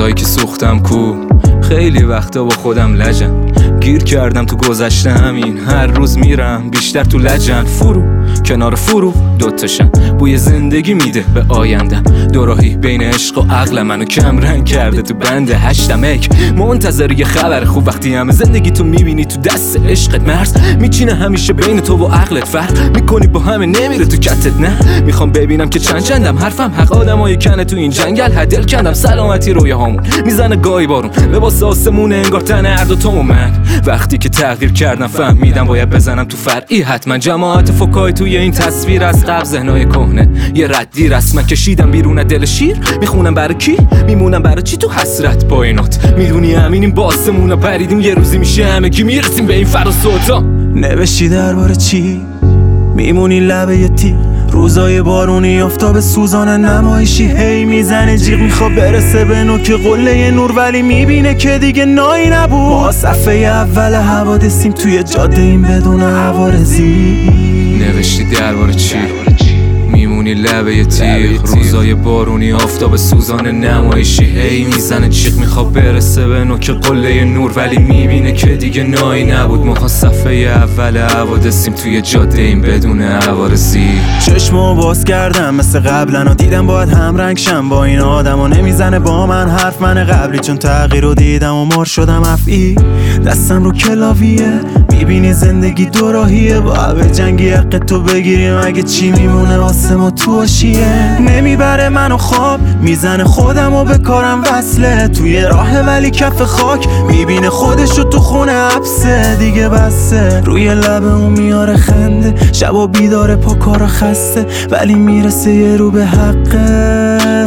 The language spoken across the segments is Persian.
روزایی که سوختم کو، خیلی وقتا با خودم لجم، گیر کردم تو گذشته همین، هر روز میرم بیشتر تو لجن. فرو کنار فرو دوتاشن، بوی زندگی میده به آیندم، دوراهی بین عشق و عقل منو کم رنگ کرده تو بند هشتمک. منتظر یه خبر خوب وقتی همه زندگی تو میبینی تو دست عشقت، مرز میچینه همیشه بین تو و عقلت، فرق میکنی با همه نمیره تو کتت. نه میخوام ببینم که چندم حرفم حق آدمای کنه تو این جنگل، هدل کندم سلامتی روی هامون میزنه گاهی بارون، لباس آسمونه انگار تن هر دو تو و من. وقتی که تغییر کردم فهمیدم باید بزنم تو فرعی، حتما جماعت فوکای توی این تصویر از قبل ذهنای کهنه یه ردی رسما کشیدم بیرون دل شیر. میخونم برای کی میمونم برای چی تو حسرت با اینات، میدونی همینیم باسمونا پریدیم یه روزی میشه همگی میرسیم به این فراز سلطان. نوشتی درباره چی میمونی لبه یه تیر، روزای بارونی آفتاب سوزان نمایشی هی میزنه جیغ، میخواد برسه به نوک قله نور ولی میبینه که دیگه نایی نبود. ما صفحه اول حوادثیم توی جاده این بدون عوارضی. نوشتی درباره چی میمونی لبه یه تیغ، روزای بارونی آفتاب سوزان نمایشی هی میزنه جیغ، میخواد برسه به نوک قله نور ولی میبینه که دیگه نایی نبود. ما صفحه اول حوادثیم توی جاده این بدون عوارضی. چشمو باز کردم مثل قبلا و دیدم باید همرنگ شم با این آدم و نمیزنه با من حرف من قبلی، چون تغییر رو دیدم و مار شدم افعی. دستم رو کلاویه میبینی زندگی دوراهیه، با به جنگی حق تو بگیریم اگه چی میمونه واسه ما تو آشیه. نمیبره منو خواب میزنه خودم و به کارم وصله، توی راه ولی کف خاک میبینه خودشو تو خونه حبسه دیگه بسه. روی لبه اون میاره خنده شبا بیداره پا کارا خسته ولی میرسه یه رو به حقه.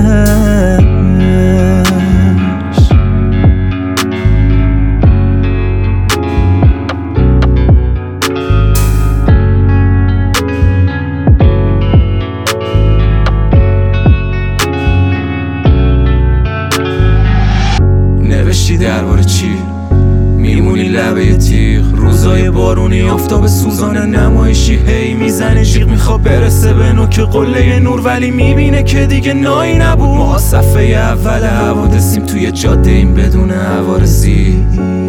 نوشتی درباره چی میمونی لبه یه تیغ، روزای بارونی آفتاب سوزان نمایشی هی میزنه جیغ، میخواد برسه به نوک قله نور ولی میبینه که دیگه نایی نبود. ما صفحه اول حوادثیم توی جاده این بدون عوارضی.